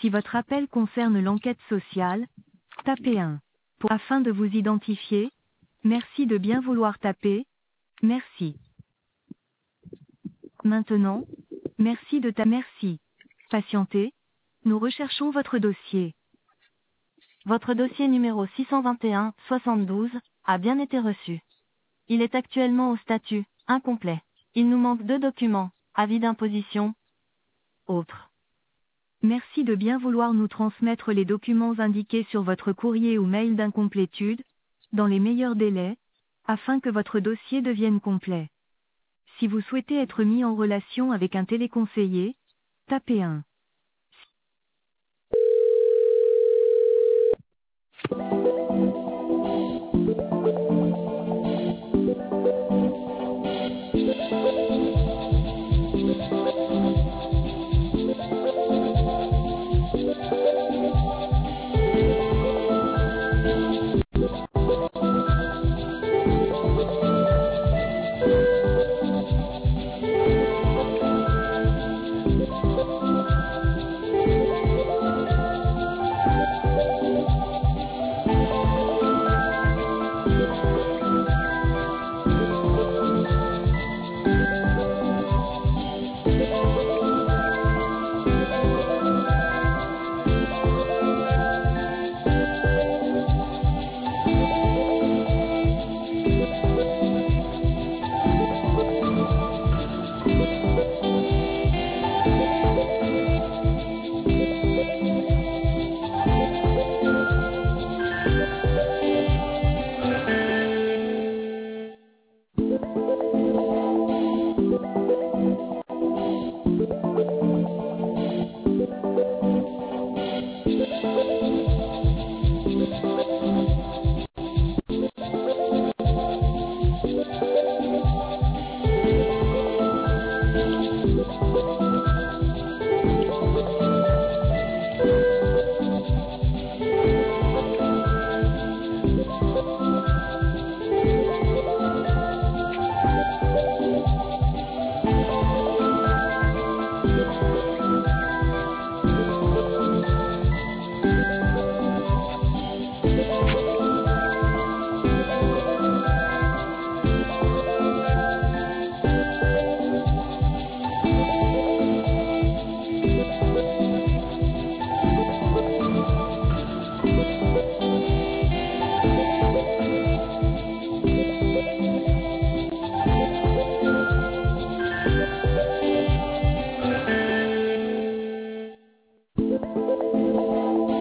Si votre appel concerne l'enquête sociale, tapez 1. Afin de vous identifier, merci de bien vouloir taper. Merci. Maintenant, merci. Patientez. Nous recherchons votre dossier. Votre dossier numéro 621-72 a bien été reçu. Il est actuellement au statut incomplet. Il nous manque 2 documents, avis d'imposition, autres. Merci de bien vouloir nous transmettre les documents indiqués sur votre courrier ou mail d'incomplétude, dans les meilleurs délais, afin que votre dossier devienne complet. Si vous souhaitez être mis en relation avec un téléconseiller, tapez 1.